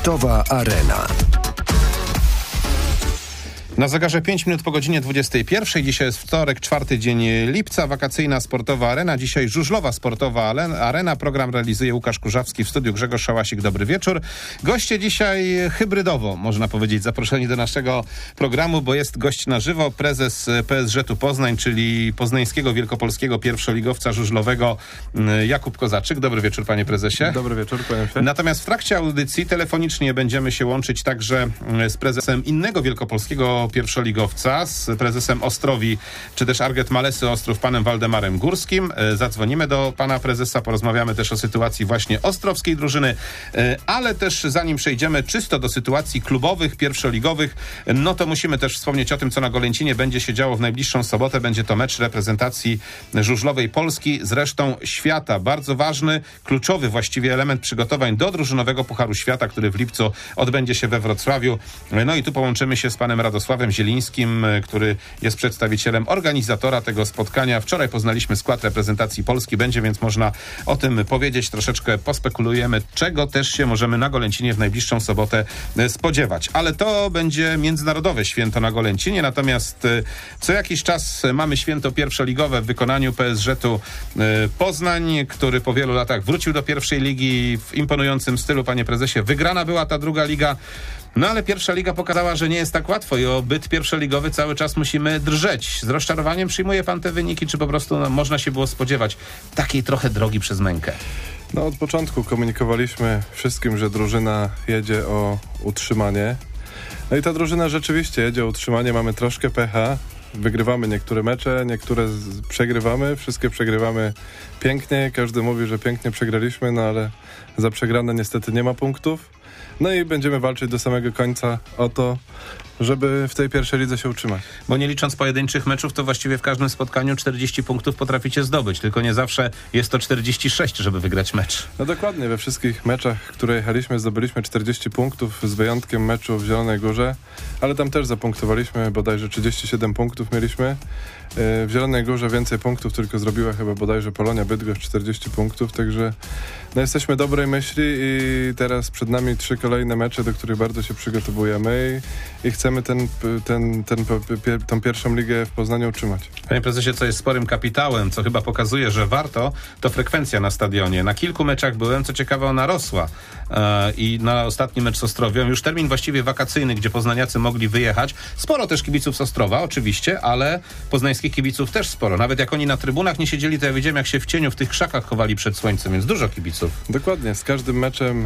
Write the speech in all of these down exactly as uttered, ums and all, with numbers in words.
Sportowa Arena. Na zegarze pięć minut po godzinie dwudziestej pierwszej. Dzisiaj jest wtorek, czwarty dzień lipca. Wakacyjna Sportowa Arena. Dzisiaj żużlowa Sportowa Arena. Program realizuje Łukasz Kurzawski, w studiu Grzegorz Szałasik. Dobry wieczór. Goście dzisiaj hybrydowo, można powiedzieć, zaproszeni do naszego programu, bo jest gość na żywo, prezes P S Z-u Poznań, czyli poznańskiego wielkopolskiego pierwszoligowca żużlowego Jakub Kozaczyk. Dobry wieczór, panie prezesie. Dobry wieczór, panie się. Natomiast w trakcie audycji telefonicznie będziemy się łączyć także z prezesem innego wielkopolskiego pierwszoligowca, z prezesem Ostrowi, czy też Arget Malesy Ostrów, panem Waldemarem Górskim. Zadzwonimy do pana prezesa, porozmawiamy też o sytuacji właśnie ostrowskiej drużyny, ale też zanim przejdziemy czysto do sytuacji klubowych, pierwszoligowych, no to musimy też wspomnieć o tym, co na Golęcinie będzie się działo w najbliższą sobotę. Będzie to mecz reprezentacji żużlowej Polski z resztą świata. Bardzo ważny, kluczowy właściwie element przygotowań do drużynowego Pucharu Świata, który w lipcu odbędzie się we Wrocławiu. No i tu połączymy się z panem Radosławem Zielińskim, który jest przedstawicielem organizatora tego spotkania. Wczoraj poznaliśmy skład reprezentacji Polski, będzie więc można o tym powiedzieć, troszeczkę pospekulujemy, czego też się możemy na Golęcinie w najbliższą sobotę spodziewać. Ale to będzie międzynarodowe święto na Golęcinie, natomiast co jakiś czas mamy święto pierwszoligowe w wykonaniu P S Z-u Poznań, który po wielu latach wrócił do pierwszej ligi w imponującym stylu, panie prezesie. Wygrana była ta druga liga. No ale pierwsza liga pokazała, że nie jest tak łatwo i o byt pierwszoligowy cały czas musimy drżeć. Z rozczarowaniem przyjmuje pan te wyniki, czy po prostu no, można się było spodziewać takiej trochę drogi przez mękę? No od początku komunikowaliśmy wszystkim, że drużyna jedzie o utrzymanie. No i ta drużyna rzeczywiście jedzie o utrzymanie, mamy troszkę pecha. Wygrywamy niektóre mecze, niektóre z- przegrywamy, wszystkie przegrywamy pięknie. Każdy mówi, że pięknie przegraliśmy, no ale za przegrane niestety nie ma punktów. No i będziemy walczyć do samego końca o to, żeby w tej pierwszej lidze się utrzymać. Bo nie licząc pojedynczych meczów, to właściwie w każdym spotkaniu czterdzieści punktów potraficie zdobyć, tylko nie zawsze jest to czterdzieści sześć, żeby wygrać mecz. No dokładnie, we wszystkich meczach, które jechaliśmy, zdobyliśmy czterdzieści punktów, z wyjątkiem meczu w Zielonej Górze, ale tam też zapunktowaliśmy, bodajże trzydzieści siedem punktów mieliśmy. W Zielonej Górze więcej punktów tylko zrobiła chyba bodajże Polonia Bydgoszcz, czterdzieści punktów, także no jesteśmy dobrej myśli i teraz przed nami trzy kolejne mecze, do których bardzo się przygotowujemy i, i chcemy ten, ten, ten, ten, tą pierwszą ligę w Poznaniu utrzymać. Panie prezesie, co jest sporym kapitałem, co chyba pokazuje, że warto, to frekwencja na stadionie. Na kilku meczach byłem, co ciekawe, ona rosła. E, I na ostatni mecz z Ostrowią, już termin właściwie wakacyjny, gdzie poznaniacy mogli wyjechać. Sporo też kibiców z Ostrowa, oczywiście, ale poznańskich kibiców też sporo. Nawet jak oni na trybunach nie siedzieli, to ja wiedziałem, jak się w cieniu w tych krzakach chowali przed słońcem, więc dużo kibiców. Dokładnie, z każdym meczem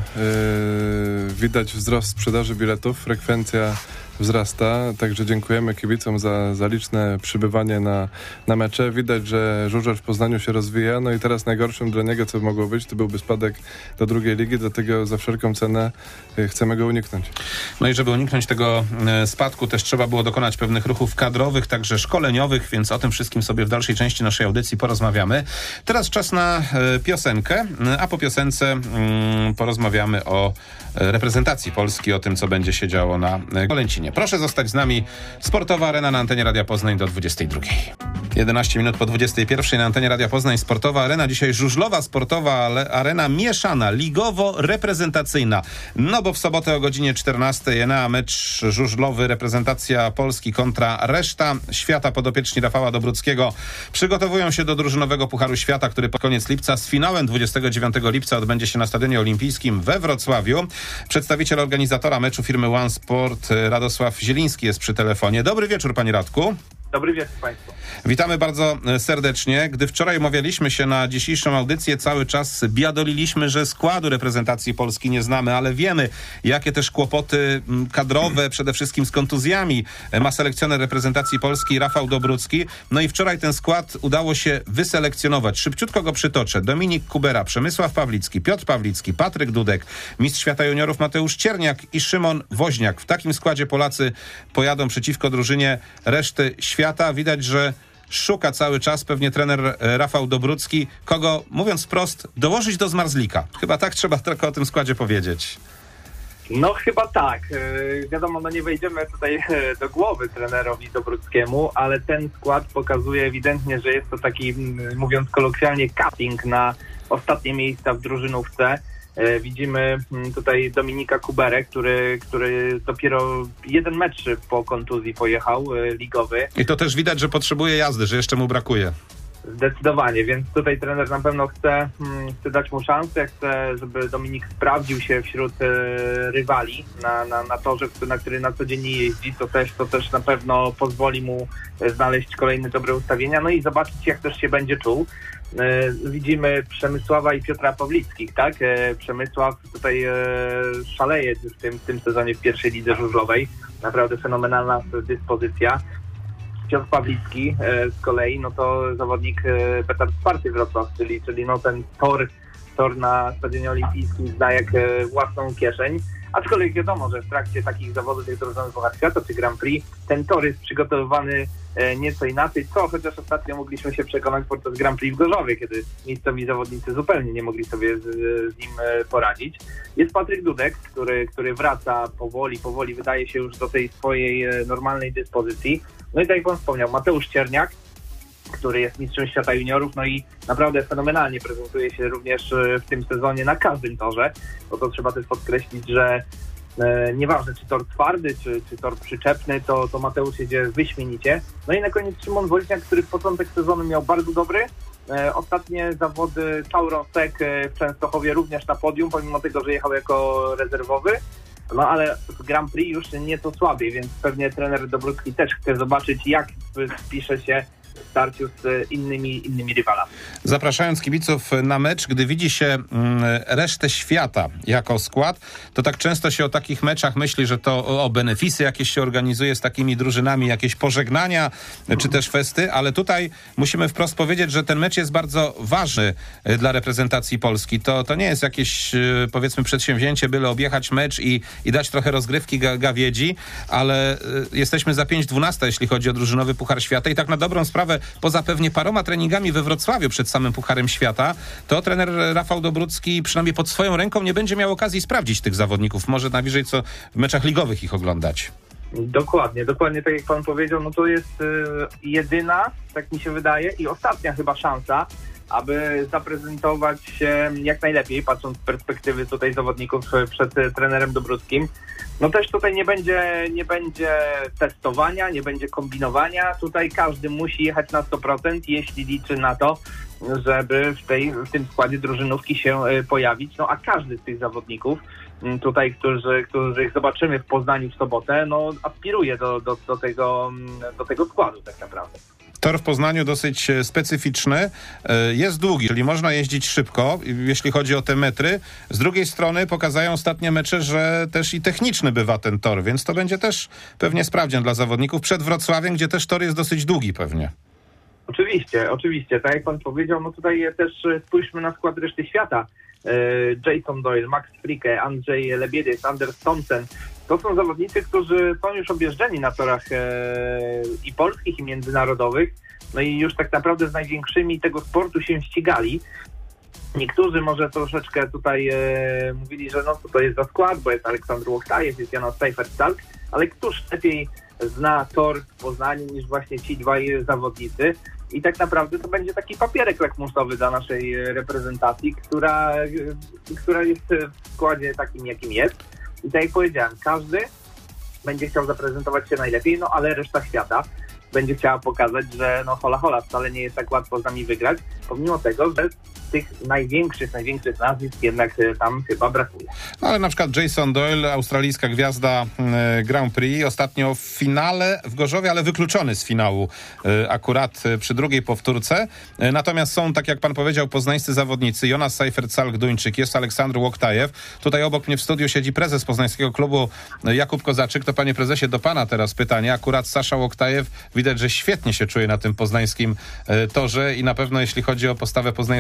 yy, widać wzrost sprzedaży biletów, frekwencja wzrasta, także dziękujemy kibicom za, za liczne przybywanie na, na mecze. Widać, że żużel w Poznaniu się rozwija, no i teraz najgorszym dla niego, co mogło być, to byłby spadek do drugiej ligi, dlatego za wszelką cenę y, chcemy go uniknąć. No i żeby uniknąć tego y, spadku, też trzeba było dokonać pewnych ruchów kadrowych, także szkoleniowych, więc o tym wszystkim sobie w dalszej części naszej audycji porozmawiamy. Teraz czas na y, piosenkę, y, a po piosence y, porozmawiamy o y, reprezentacji Polski, o tym, co będzie się działo na y, Golęcinie. Proszę zostać z nami. Sportowa Arena na antenie Radia Poznań do dwudziestej drugiej. jedenaście minut po dwudziestej pierwszej na antenie Radia Poznań. Sportowa Arena. Dzisiaj żużlowa Sportowa Arena mieszana, ligowo-reprezentacyjna. No bo w sobotę o godzinie czternastej na mecz żużlowy reprezentacja Polski kontra reszta świata. Podopieczni Rafała Dobruckiego przygotowują się do drużynowego Pucharu Świata, który pod koniec lipca z finałem dwudziestego dziewiątego lipca odbędzie się na Stadionie Olimpijskim we Wrocławiu. Przedstawiciel organizatora meczu firmy One Sport Radosław Zieliński jest przy telefonie. Dobry wieczór, panie Radku. Dobry wieczór państwu. Witamy bardzo serdecznie. Gdy wczoraj umawialiśmy się na dzisiejszą audycję, cały czas biadoliliśmy, że składu reprezentacji Polski nie znamy, ale wiemy, jakie też kłopoty kadrowe, przede wszystkim z kontuzjami, ma selekcjoner reprezentacji Polski Rafał Dobrucki. No i wczoraj ten skład udało się wyselekcjonować. Szybciutko go przytoczę. Dominik Kubera, Przemysław Pawlicki, Piotr Pawlicki, Patryk Dudek, mistrz świata juniorów Mateusz Cierniak i Szymon Woźniak. W takim składzie Polacy pojadą przeciwko drużynie reszty świata. Widać, że szuka cały czas pewnie trener Rafał Dobrucki, kogo, mówiąc wprost, dołożyć do zmarzlika. Chyba tak trzeba tylko o tym składzie powiedzieć. No chyba tak. Wiadomo, no nie wejdziemy tutaj do głowy trenerowi Dobruckiemu, ale ten skład pokazuje ewidentnie, że jest to taki, mówiąc kolokwialnie, cutting na ostatnie miejsca w drużynówce. Widzimy tutaj Dominika Kuberę, który, który dopiero jeden mecz po kontuzji pojechał, ligowy. I to też widać, że potrzebuje jazdy, że jeszcze mu brakuje. Zdecydowanie, więc tutaj trener na pewno chce, chce dać mu szansę, chce, żeby Dominik sprawdził się wśród e, rywali na, na, na torze, na który na co dzień nie jeździ, to też, to też na pewno pozwoli mu znaleźć kolejne dobre ustawienia, no i zobaczyć, jak też się będzie czuł. E, widzimy Przemysława i Piotra Pawlickich, tak? E, Przemysław tutaj e, szaleje w tym, w tym sezonie w pierwszej lidze żużlowej, naprawdę fenomenalna dyspozycja. Piotr Pawlicki e, z kolei, no to zawodnik e, Petard czwarty Wrocław, czyli, czyli no ten tor, tor na Stadionie Olimpijskim zna jak e, własną kieszeń. Aczkolwiek wiadomo, że w trakcie takich zawodów, jak to Puchar Świata czy Grand Prix, ten tor jest przygotowywany e, nieco inaczej, co chociaż ostatnio mogliśmy się przekonać podczas Grand Prix w Gorzowie, kiedy miejscowi zawodnicy zupełnie nie mogli sobie z, z nim e, poradzić. Jest Patryk Dudek, który, który wraca powoli, powoli wydaje się już do tej swojej e, normalnej dyspozycji. No i tak jak pan wspomniał, Mateusz Cierniak, który jest mistrzem świata juniorów, no i naprawdę fenomenalnie prezentuje się również w tym sezonie na każdym torze, bo to trzeba też podkreślić, że e, nieważne czy tor twardy, czy, czy tor przyczepny, to, to Mateusz jedzie wyśmienicie. No i na koniec Szymon Woźniak, który początek sezonu miał bardzo dobry. E, ostatnie zawody Tauron Sek w Częstochowie również na podium, pomimo tego, że jechał jako rezerwowy. No ale w Grand Prix już nieco słabiej, więc pewnie trener Dobrucki też chce zobaczyć, jak spisze się w starciu z innymi, innymi rywalami. Zapraszając kibiców na mecz, gdy widzi się mm, resztę świata jako skład, to tak często się o takich meczach myśli, że to o, o benefisy jakieś się organizuje z takimi drużynami, jakieś pożegnania, czy też festy, ale tutaj musimy wprost powiedzieć, że ten mecz jest bardzo ważny dla reprezentacji Polski. To, to nie jest jakieś, powiedzmy, przedsięwzięcie, byle objechać mecz i, i dać trochę rozgrywki ga, gawiedzi, ale jesteśmy za pięć dwanaście, jeśli chodzi o drużynowy Puchar Świata i tak na dobrą sprawę, poza pewnie paroma treningami we Wrocławiu przed samym Pucharem Świata, to trener Rafał Dobrucki przynajmniej pod swoją ręką nie będzie miał okazji sprawdzić tych zawodników. Może najwyżej co w meczach ligowych ich oglądać. Dokładnie, dokładnie tak jak pan powiedział, no to jest y, jedyna, tak mi się wydaje, i ostatnia chyba szansa, aby zaprezentować się jak najlepiej, patrząc z perspektywy tutaj zawodników przed trenerem Dobruckim. No też tutaj nie będzie, nie będzie testowania, nie będzie kombinowania. Tutaj każdy musi jechać na sto procent, jeśli liczy na to, żeby w, tej, w tym składzie drużynówki się pojawić. No a każdy z tych zawodników tutaj, którzy, których zobaczymy w Poznaniu w sobotę, no aspiruje do, do, do, tego, do tego składu tak naprawdę. Tor w Poznaniu dosyć specyficzny, jest długi, czyli można jeździć szybko, jeśli chodzi o te metry. Z drugiej strony pokazują ostatnie mecze, że też i techniczny bywa ten tor, więc to będzie też pewnie sprawdzian dla zawodników przed Wrocławiem, gdzie też tor jest dosyć długi pewnie. Oczywiście, oczywiście. Tak jak pan powiedział, no tutaj też spójrzmy na skład reszty świata. Jason Doyle, Max Fricke, Andrzej Lebiedys, Anders Thompson. To są zawodnicy, którzy są już objeżdżeni na torach e, i polskich, i międzynarodowych. No i już tak naprawdę z największymi tego sportu się ścigali. Niektórzy może troszeczkę tutaj e, mówili, że no co to jest za skład, bo jest Aleksandr Łoktajew, jest Jonas Seifert-Salk, ale któż lepiej zna tor w Poznaniu niż właśnie ci dwaj zawodnicy. I tak naprawdę to będzie taki papierek lakmusowy dla naszej reprezentacji, która, która jest w składzie takim, jakim jest. I tak jak powiedziałem, każdy będzie chciał zaprezentować się najlepiej, no ale reszta świata będzie chciała pokazać, że no hola hola, wcale nie jest tak łatwo z nami wygrać, pomimo tego, że tych największych, największych nazwisk jednak tam chyba brakuje. No ale na przykład Jason Doyle, australijska gwiazda Grand Prix, ostatnio w finale w Gorzowie, ale wykluczony z finału akurat przy drugiej powtórce. Natomiast są, tak jak pan powiedział, poznańscy zawodnicy. Jonas Seifert-Salk, Duńczyk, jest Aleksandr Łoktajew. Tutaj obok mnie w studiu siedzi prezes poznańskiego klubu Jakub Kozaczyk. To panie prezesie, do pana teraz pytanie. Akurat Sasza Łoktajew widać, że świetnie się czuje na tym poznańskim torze i na pewno jeśli chodzi o postawę poznańskiej drużyny,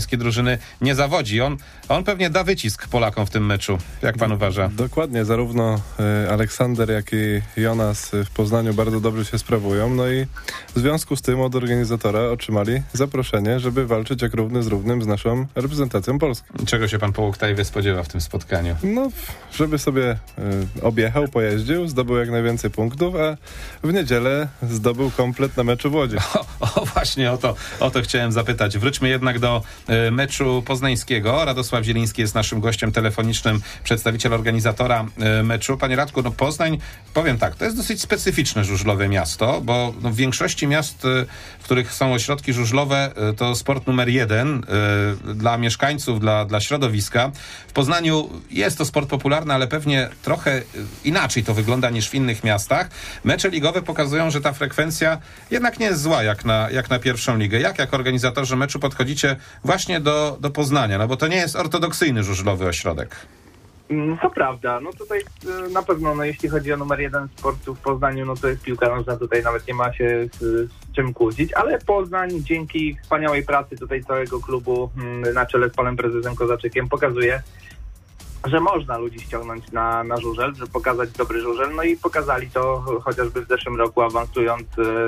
drużyny nie zawodzi. On, on pewnie da wycisk Polakom w tym meczu. Jak pan uważa? Dokładnie. Zarówno y, Aleksander, jak i Jonas w Poznaniu bardzo dobrze się sprawują. No i w związku z tym od organizatora otrzymali zaproszenie, żeby walczyć jak równy z równym z naszą reprezentacją Polski. Czego się pan po Łoktajwie spodziewa w tym spotkaniu? No, żeby sobie y, objechał, pojeździł, zdobył jak najwięcej punktów, a w niedzielę zdobył komplet na meczu w Łodzi. O, o właśnie, o to, o to chciałem zapytać. Wróćmy jednak do y, meczu poznańskiego. Radosław Zieliński jest naszym gościem telefonicznym, przedstawiciel organizatora y, meczu. Panie Radku, no Poznań, powiem tak, to jest dosyć specyficzne żużlowe miasto, bo no, w większości miast, y, w których są ośrodki żużlowe, y, to sport numer jeden y, dla mieszkańców, dla, dla środowiska. W Poznaniu jest to sport popularny, ale pewnie trochę inaczej to wygląda niż w innych miastach. Mecze ligowe pokazują, że ta frekwencja jednak nie jest zła jak na, jak na pierwszą ligę. Jak jako organizatorzy meczu podchodzicie właśnie do, do Poznania? No bo to nie jest ortodoksyjny żużlowy ośrodek. To prawda. No tutaj na pewno, no jeśli chodzi o numer jeden sportu w Poznaniu, no to jest piłka nożna. Tutaj nawet nie ma się z, z czym kłócić, ale Poznań dzięki wspaniałej pracy tutaj całego klubu na czele z panem prezesem Kozaczykiem pokazuje, że można ludzi ściągnąć na, na żużel, żeby pokazać dobry żużel, no i pokazali to chociażby w zeszłym roku, awansując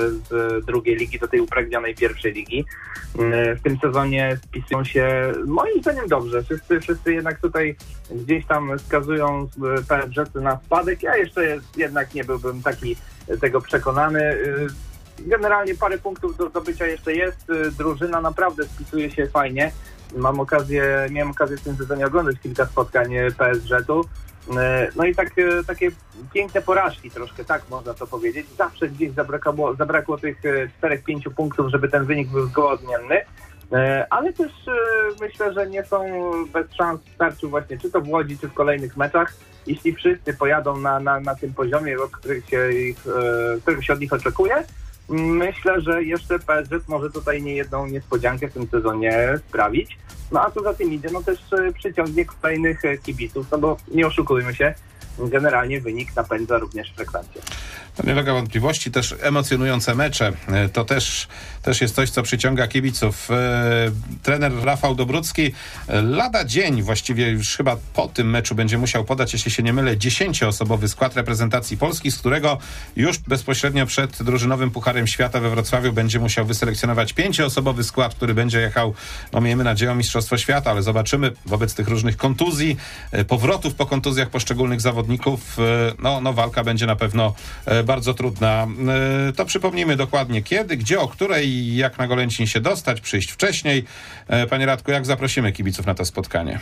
z drugiej ligi do tej upragnionej pierwszej ligi. W tym sezonie spisują się moim zdaniem dobrze. Wszyscy, wszyscy jednak tutaj gdzieś tam wskazują P S Z na spadek. Ja jeszcze jednak nie byłbym taki tego przekonany. Generalnie parę punktów do zdobycia jeszcze jest. Drużyna naprawdę spisuje się fajnie. Mam okazję, miałem okazję w tym sezonie oglądać kilka spotkań P S Z-u. No i tak, takie piękne porażki troszkę, tak można to powiedzieć. Zawsze gdzieś zabrakło, zabrakło tych czterech, pięciu punktów, żeby ten wynik był zgołodnienny. Ale też myślę, że nie są bez szans w starciu właśnie czy to w Łodzi, czy w kolejnych meczach. Jeśli wszyscy pojadą na, na, na tym poziomie, których się, ich, którego się od nich oczekuje, myślę, że jeszcze P S Z może tutaj niejedną niespodziankę w tym sezonie sprawić. No a co za tym idzie, no też przyciągnie kolejnych kibiców, no bo nie oszukujmy się, generalnie wynik napędza również frekwencję. To nie ulega wątpliwości, też emocjonujące mecze. To też, też jest coś, co przyciąga kibiców. Trener Rafał Dobrucki lada dzień, właściwie już chyba po tym meczu będzie musiał podać, jeśli się nie mylę, dziesięcioosobowy skład reprezentacji Polski, z którego już bezpośrednio przed drużynowym Pucharem Świata we Wrocławiu będzie musiał wyselekcjonować pięcioosobowy skład, który będzie jechał, no miejmy nadzieję, o Mistrzostwo Świata, ale zobaczymy wobec tych różnych kontuzji, powrotów po kontuzjach poszczególnych zawodników, no, no walka będzie na pewno bardzo trudna. To przypomnijmy dokładnie kiedy, gdzie, o której, jak na Golęcin się dostać, przyjść wcześniej. Panie Radku, jak zaprosimy kibiców na to spotkanie?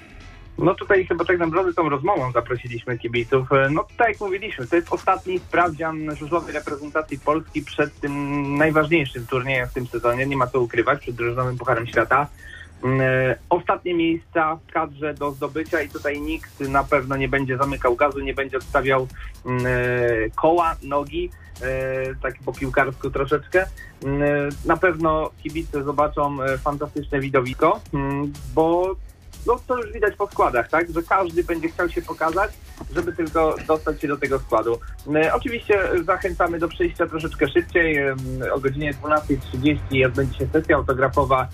No tutaj chyba tak naprawdę tą rozmową zaprosiliśmy kibiców. No tak jak mówiliśmy, to jest ostatni sprawdzian żużlowej reprezentacji Polski przed tym najważniejszym turniejem w tym sezonie, nie ma co ukrywać, przed drużynowym Pucharem Świata. Ostatnie miejsca w kadrze do zdobycia i tutaj nikt na pewno nie będzie zamykał gazu, nie będzie odstawiał koła, nogi, tak po piłkarsku troszeczkę. Na pewno kibice zobaczą fantastyczne widowisko, bo no to już widać po składach, tak, że każdy będzie chciał się pokazać, żeby tylko dostać się do tego składu. Oczywiście zachęcamy do przyjścia troszeczkę szybciej, o godzinie dwunasta trzydzieści odbędzie się sesja autografowa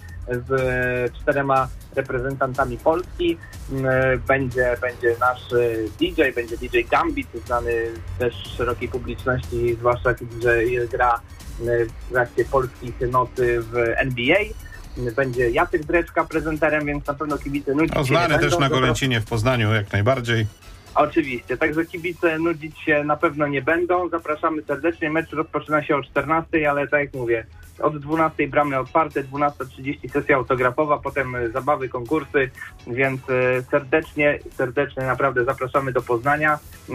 z czterema reprezentantami Polski. Będzie, będzie nasz D J, będzie D J Gambit, znany też szerokiej publiczności, zwłaszcza kiedy gra w trakcie polskich nocy w N B A. Będzie Jacek Dreczka prezenterem, więc na pewno kibice nudzić no, się nie będą. Znany też na Golęcinie w Poznaniu, jak najbardziej. Oczywiście, także kibice nudzić się na pewno nie będą. Zapraszamy serdecznie. Mecz rozpoczyna się o czternastej, ale tak jak mówię, od dwunastej bramy otwarte, dwunasta trzydzieści sesja autografowa, potem zabawy, konkursy, więc serdecznie, serdecznie naprawdę zapraszamy do Poznania.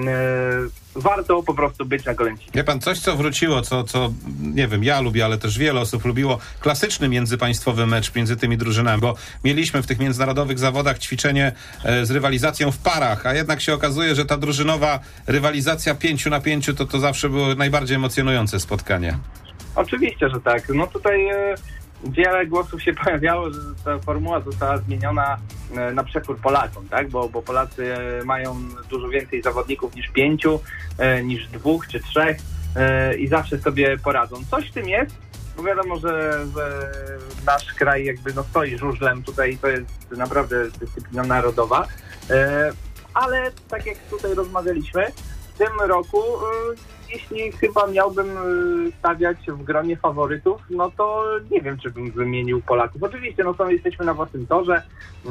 Warto po prostu być na Golęcinie. Wie pan, coś co wróciło, co, co nie wiem, ja lubię, ale też wiele osób lubiło, klasyczny międzypaństwowy mecz między tymi drużynami, bo mieliśmy w tych międzynarodowych zawodach ćwiczenie e, z rywalizacją w parach, a jednak się okazuje, że ta drużynowa rywalizacja pięciu na pięciu to, to zawsze było najbardziej emocjonujące spotkanie. Oczywiście, że tak. No tutaj e, wiele głosów się pojawiało, że ta formuła została zmieniona e, na przekór Polakom, tak? Bo, bo Polacy e, mają dużo więcej zawodników niż pięciu, e, niż dwóch czy trzech e, i zawsze sobie poradzą. Coś w tym jest, bo wiadomo, że, że nasz kraj jakby no stoi żużlem, tutaj to jest naprawdę dyscyplina narodowa, e, ale tak jak tutaj rozmawialiśmy, w tym roku, e, jeśli chyba miałbym stawiać w gronie faworytów, no to nie wiem, czy bym wymienił Polaków. Oczywiście, no to jesteśmy na własnym torze, e,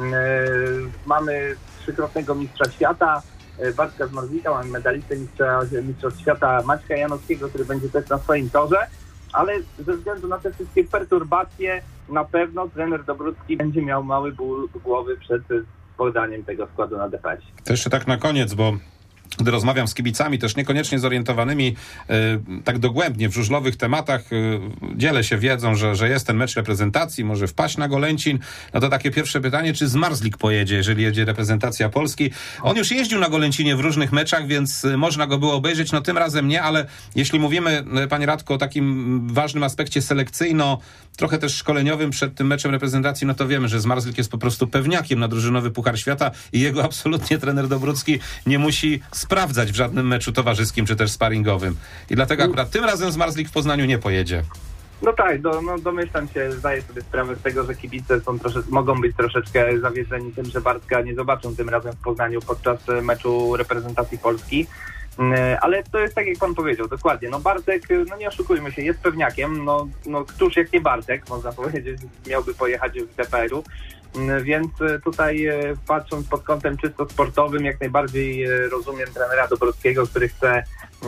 mamy trzykrotnego mistrza świata, Bartka Zmarzlika, mamy medalistę mistrza, mistrzostw świata Maćka Janowskiego, który będzie też na swoim torze, ale ze względu na te wszystkie perturbacje na pewno trener Dobrucki będzie miał mały ból głowy przed podaniem tego składu na D P S. To jeszcze tak na koniec, bo gdy rozmawiam z kibicami, też niekoniecznie zorientowanymi y, tak dogłębnie w żużlowych tematach, y, dzielę się wiedzą, że, że jest ten mecz reprezentacji, może wpaść na Golęcin. No to takie pierwsze pytanie, czy Zmarzlik pojedzie, jeżeli jedzie reprezentacja Polski? On już jeździł na Golęcinie w różnych meczach, więc y, można go było obejrzeć, no tym razem nie, ale jeśli mówimy, y, panie Radko, o takim ważnym aspekcie selekcyjno, trochę też szkoleniowym przed tym meczem reprezentacji, no to wiemy, że Zmarzlik jest po prostu pewniakiem na drużynowy Puchar Świata i jego absolutnie trener Dobrucki nie musi sprawdzać w żadnym meczu towarzyskim czy też sparingowym. I dlatego akurat tym razem Zmarzlik w Poznaniu nie pojedzie. No tak, do, no domyślam się, zdaję sobie sprawę z tego, że kibice są trosze, mogą być troszeczkę zawiedzeni tym, że Bartka nie zobaczą tym razem w Poznaniu podczas meczu reprezentacji Polski. Ale to jest tak, jak pan powiedział, dokładnie. No Bartek, no nie oszukujmy się, jest pewniakiem. No, no któż jak nie Bartek, można powiedzieć, miałby pojechać w D P R u. Więc tutaj patrząc pod kątem czysto sportowym, jak najbardziej rozumiem trenera Dobruckiego, który chce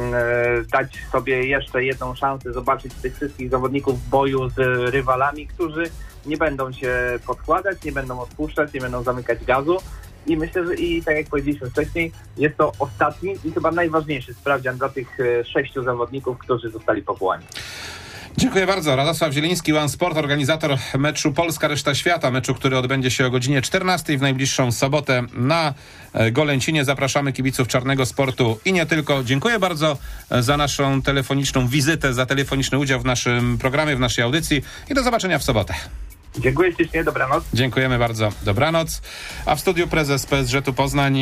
dać sobie jeszcze jedną szansę zobaczyć tych wszystkich zawodników w boju z rywalami, którzy nie będą się podkładać, nie będą odpuszczać, nie będą zamykać gazu. I myślę, że i tak jak powiedzieliśmy wcześniej, jest to ostatni i chyba najważniejszy sprawdzian dla tych sześciu zawodników, którzy zostali powołani. Dziękuję bardzo. Radosław Zieliński, One Sport, organizator meczu Polska-Reszta Świata, meczu, który odbędzie się o godzinie czternastej w najbliższą sobotę na Golęcinie. Zapraszamy kibiców czarnego sportu i nie tylko. Dziękuję bardzo za naszą telefoniczną wizytę, za telefoniczny udział w naszym programie, w naszej audycji i do zobaczenia w sobotę. Dziękuję ślicznie, dobranoc. Dziękujemy bardzo, dobranoc. A w studiu prezes P S Ż-u Poznań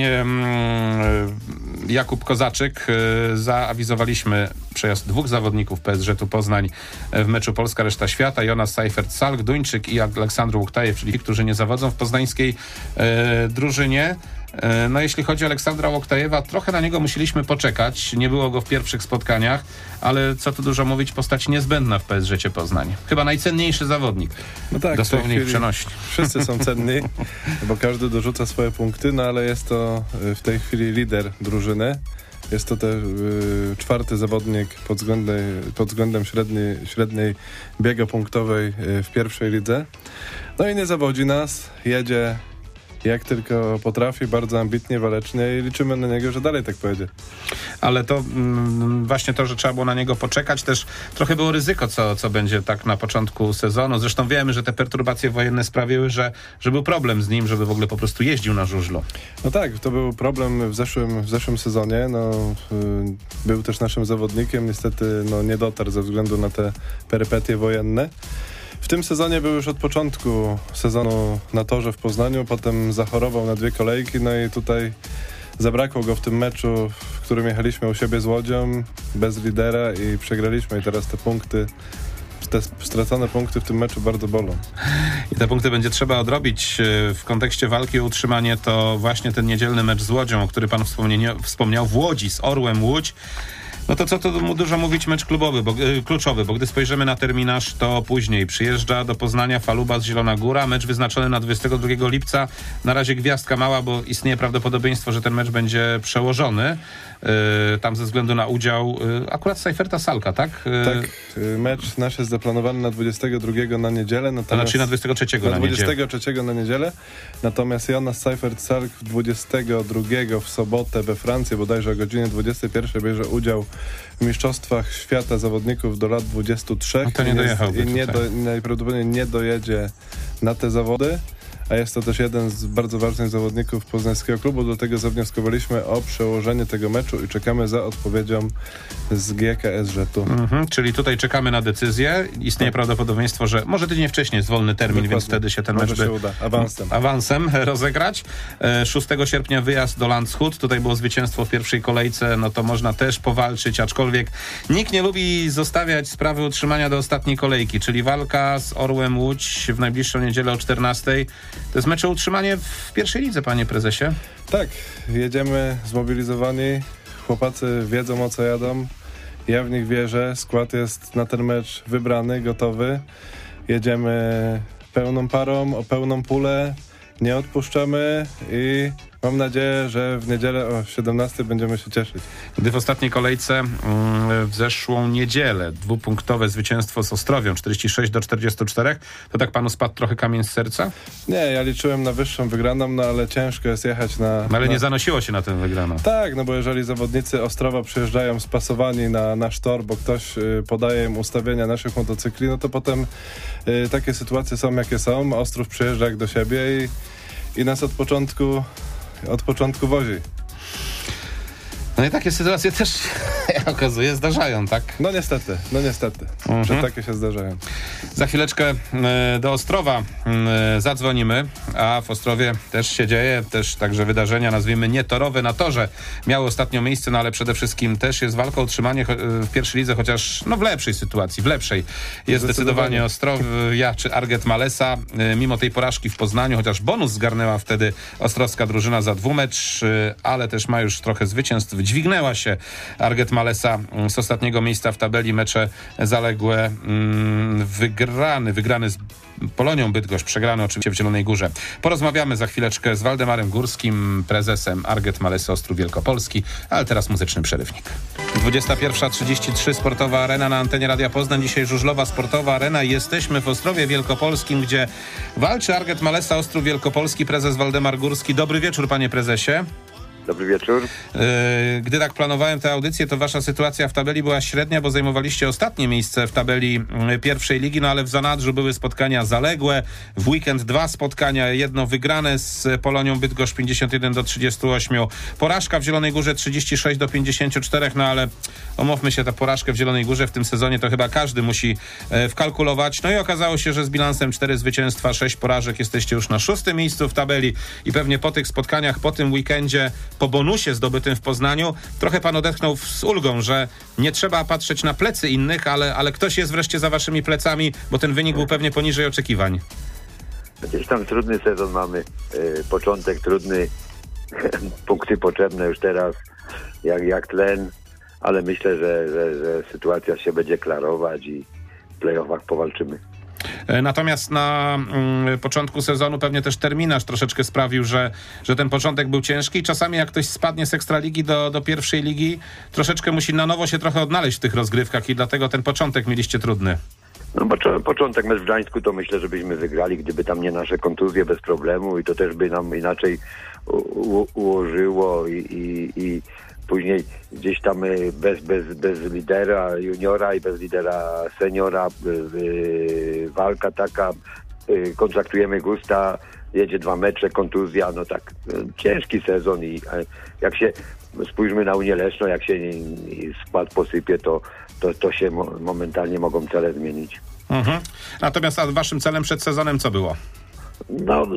Jakub Kozaczyk. Zaawizowaliśmy przejazd dwóch zawodników P S Ż-u Poznań w meczu Polska-Reszta Świata. Jonas Seifert-Salk, Duńczyk i Aleksandr Łuktajew, czyli ci, którzy nie zawodzą w poznańskiej e, drużynie. No jeśli chodzi o Aleksandra Łoktajewa, trochę na niego musieliśmy poczekać. Nie było go w pierwszych spotkaniach, ale co tu dużo mówić, postać niezbędna w P S Ż-cie Poznań. Chyba najcenniejszy zawodnik. No tak, dosłownie w przenośni. Wszyscy są cenni, bo każdy dorzuca swoje punkty, no ale jest to w tej chwili lider drużyny. Jest to też y, czwarty zawodnik pod względem, pod względem średniej, średniej biegopunktowej y, w pierwszej lidze. No i nie zawodzi nas, jedzie jak tylko potrafi, bardzo ambitnie, walecznie i liczymy na niego, że dalej tak pojedzie. Ale to mm, właśnie to, że trzeba było na niego poczekać, też trochę było ryzyko, co, co będzie tak na początku sezonu. Zresztą wiemy, że te perturbacje wojenne sprawiły, że, że był problem z nim, żeby w ogóle po prostu jeździł na żużlu. No tak, to był problem w zeszłym, w zeszłym sezonie. No, y, był też naszym zawodnikiem, niestety no, nie dotarł ze względu na te perypetie wojenne. W tym sezonie był już od początku sezonu na torze w Poznaniu, potem zachorował na dwie kolejki, no i tutaj zabrakło go w tym meczu, w którym jechaliśmy u siebie z Łodzią, bez lidera i przegraliśmy i teraz te punkty, te stracone punkty w tym meczu bardzo bolą. I te punkty będzie trzeba odrobić w kontekście walki o utrzymanie. To właśnie ten niedzielny mecz z Łodzią, o którym pan wspomniał, w Łodzi z Orłem Łódź. No to co tu dużo mówić, mecz klubowy, bo, y, kluczowy, bo gdy spojrzymy na terminarz, to później przyjeżdża do Poznania Falubas Zielona Góra, mecz wyznaczony na dwudziestego drugiego lipca, na razie gwiazdka mała, bo istnieje prawdopodobieństwo, że ten mecz będzie przełożony, y, tam ze względu na udział y, akurat Seiferta Salka, tak? Y, tak, y, mecz nasz jest zaplanowany na dwudziestego drugiego na niedzielę, natomiast... To znaczy na dwudziestego trzeciego na, na dwudziestego trzeciego na niedzielę, natomiast Jonas Seifert-Salk dwudziestego drugiego w sobotę we Francji, bodajże o godzinie dwudziestej pierwszej bierze udział w Mistrzostwach Świata Zawodników do lat dwudziestu trzech. No to nie dojechałby i nie do, najprawdopodobniej nie dojedzie na te zawody, a jest to też jeden z bardzo ważnych zawodników poznańskiego klubu, dlatego zawnioskowaliśmy o przełożenie tego meczu i czekamy za odpowiedzią z G K S Rzetu. Mhm, czyli tutaj czekamy na decyzję. Istnieje tak. prawdopodobieństwo, że może tydzień wcześniej jest wolny termin, Dokładnie. więc wtedy się ten może mecz się by uda. Awansem. awansem rozegrać. szóstego sierpnia wyjazd do Landshut. Tutaj było zwycięstwo w pierwszej kolejce, no to można też powalczyć, aczkolwiek nikt nie lubi zostawiać sprawy utrzymania do ostatniej kolejki, czyli walka z Orłem Łódź w najbliższą niedzielę o czternastej. To jest mecz o utrzymanie w pierwszej lidze, panie prezesie? Tak, jedziemy zmobilizowani. Chłopacy wiedzą, o co jadą. Ja w nich wierzę. Skład jest na ten mecz wybrany, gotowy. Jedziemy pełną parą, o pełną pulę. Nie odpuszczamy i mam nadzieję, że w niedzielę o siedemnastej będziemy się cieszyć. Gdy w ostatniej kolejce w zeszłą niedzielę dwupunktowe zwycięstwo z Ostrowią czterdzieści sześć do czterdziestu czterech, to tak panu spadł trochę kamień z serca? Nie, ja liczyłem na wyższą wygraną, no ale ciężko jest jechać na... No ale na... nie zanosiło się na tę wygraną. Tak, no bo jeżeli zawodnicy Ostrowa przyjeżdżają spasowani na nasz tor, bo ktoś y, podaje im ustawienia naszych motocykli, no to potem y, takie sytuacje są jakie są. Ostrów przyjeżdża jak do siebie i, i nas od początku od początku wozi. No i takie sytuacje też się okazuje zdarzają, tak? No niestety, no niestety, mhm. że takie się zdarzają. Za chwileczkę y, do Ostrowa y, zadzwonimy, a w Ostrowie też się dzieje, też także wydarzenia, nazwijmy nietorowe na torze miały ostatnio miejsce, no ale przede wszystkim też jest walka o utrzymanie w pierwszej lidze, chociaż no w lepszej sytuacji, w lepszej jest zdecydowanie Ostrowia czy Arget Malesa, y, mimo tej porażki w Poznaniu, chociaż bonus zgarnęła wtedy ostrowska drużyna za dwumecz, y, ale też ma już trochę zwycięstw. Dźwignęła się Arget Malesa z ostatniego miejsca w tabeli, mecze zaległe, wygrany, wygrany z Polonią Bydgoszcz, przegrany oczywiście w Zielonej Górze. Porozmawiamy za chwileczkę z Waldemarem Górskim, prezesem Arget Malesy Ostrów Wielkopolski, ale teraz muzyczny przerywnik. dwudziesta pierwsza trzydzieści trzy, Sportowa Arena na antenie Radia Poznań. Dzisiaj żużlowa Sportowa Arena. Jesteśmy w Ostrowie Wielkopolskim, gdzie walczy Arget Malesa Ostrów Wielkopolski, prezes Waldemar Górski. Dobry wieczór, panie prezesie. Dobry wieczór. Gdy tak planowałem tę audycję, to wasza sytuacja w tabeli była średnia, bo zajmowaliście ostatnie miejsce w tabeli pierwszej ligi, no ale w zanadrzu były spotkania zaległe. W weekend dwa spotkania, jedno wygrane z Polonią Bydgoszcz pięćdziesiąt jeden do trzydziestu ośmiu. Porażka w Zielonej Górze trzydzieści sześć do pięćdziesięciu czterech, no ale omówmy się, ta porażkę w Zielonej Górze w tym sezonie to chyba każdy musi wkalkulować. No i okazało się, że z bilansem cztery zwycięstwa, sześć porażek jesteście już na szóstym miejscu w tabeli i pewnie po tych spotkaniach, po tym weekendzie, po bonusie zdobytym w Poznaniu, trochę pan odetchnął z ulgą, że nie trzeba patrzeć na plecy innych, ale, ale ktoś jest wreszcie za waszymi plecami, bo ten wynik był pewnie poniżej oczekiwań. Gdzieś tam trudny sezon mamy, yy, początek trudny, punkty potrzebne już teraz, jak, jak tlen, ale myślę, że, że, że sytuacja się będzie klarować i w play-offach powalczymy. Natomiast na mm, początku sezonu pewnie też terminarz troszeczkę sprawił, że, że ten początek był ciężki. Czasami jak ktoś spadnie z Ekstraligi do, do pierwszej ligi, troszeczkę musi na nowo się trochę odnaleźć w tych rozgrywkach i dlatego ten początek mieliście trudny. No bo początek mecz w Gdańsku to myślę, że byśmy wygrali, gdyby tam nie nasze kontuzje bez problemu i to też by nam inaczej u, u, ułożyło i, i, i później gdzieś tam bez, bez, bez lidera juniora i bez lidera seniora yy, walka taka, yy, kontraktujemy Gusta, jedzie dwa mecze, kontuzja, no tak, yy, ciężki sezon i yy, jak się, spójrzmy na Unię Leszno, jak się yy, skład posypie, to, to, to się mo- momentalnie mogą cele zmienić. Mhm. Natomiast a waszym celem przed sezonem co było? No,